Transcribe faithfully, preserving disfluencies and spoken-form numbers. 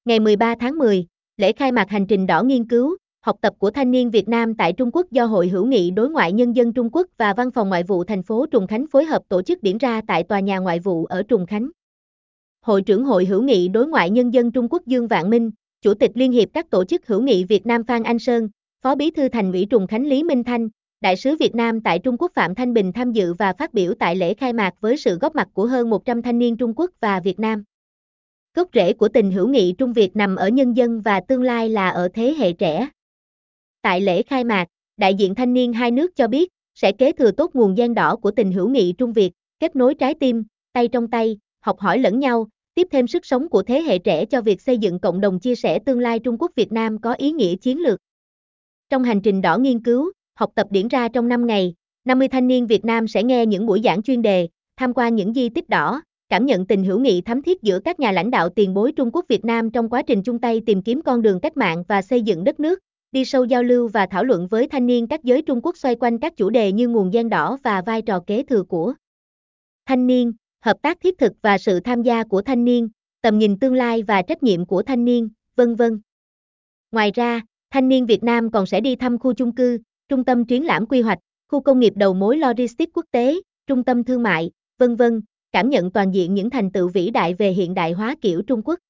Ngày mười ba tháng mười, lễ khai mạc hành trình đỏ nghiên cứu, học tập của thanh niên Việt Nam tại Trung Quốc do Hội hữu nghị đối ngoại nhân dân Trung Quốc và Văn phòng Ngoại vụ thành phố Trùng Khánh phối hợp tổ chức diễn ra tại Tòa nhà Ngoại vụ ở Trùng Khánh. Hội trưởng Hội hữu nghị đối ngoại nhân dân Trung Quốc Dương Vạn Minh, Chủ tịch Liên hiệp các tổ chức hữu nghị Việt Nam Phan Anh Sơn, Phó Bí thư Thành ủy Trùng Khánh Lý Minh Thanh, Đại sứ Việt Nam tại Trung Quốc Phạm Thanh Bình tham dự và phát biểu tại lễ khai mạc với sự góp mặt của hơn một trăm thanh niên Trung Quốc và Việt Nam. Gốc rễ của tình hữu nghị Trung Việt nằm ở nhân dân và tương lai là ở thế hệ trẻ. Tại lễ khai mạc, đại diện thanh niên hai nước cho biết, sẽ kế thừa tốt nguồn gen đỏ của tình hữu nghị Trung Việt, kết nối trái tim, tay trong tay, học hỏi lẫn nhau, tiếp thêm sức sống của thế hệ trẻ cho việc xây dựng cộng đồng chia sẻ tương lai Trung Quốc Việt Nam có ý nghĩa chiến lược. Trong hành trình đỏ nghiên cứu, học tập diễn ra trong năm ngày, năm mươi thanh niên Việt Nam sẽ nghe những buổi giảng chuyên đề, tham quan những di tích đỏ, cảm nhận tình hữu nghị thắm thiết giữa các nhà lãnh đạo tiền bối Trung Quốc Việt Nam trong quá trình chung tay tìm kiếm con đường cách mạng và xây dựng đất nước, đi sâu giao lưu và thảo luận với thanh niên các giới Trung Quốc xoay quanh các chủ đề như nguồn gen đỏ và vai trò kế thừa của thanh niên, hợp tác thiết thực và sự tham gia của thanh niên, tầm nhìn tương lai và trách nhiệm của thanh niên, vân vân. Ngoài ra, thanh niên Việt Nam còn sẽ đi thăm khu chung cư, trung tâm triển lãm quy hoạch, khu công nghiệp đầu mối logistics quốc tế, trung tâm thương mại, vân vân, cảm nhận toàn diện những thành tựu vĩ đại về hiện đại hóa kiểu Trung Quốc.